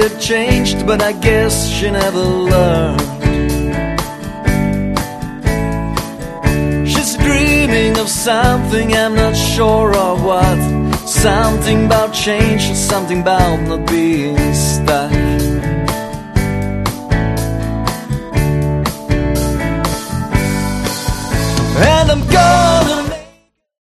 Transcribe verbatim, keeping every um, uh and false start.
had changed, but I guess she never learned. She's dreaming of something, I'm not sure of what. Something about change, something about not being stuck.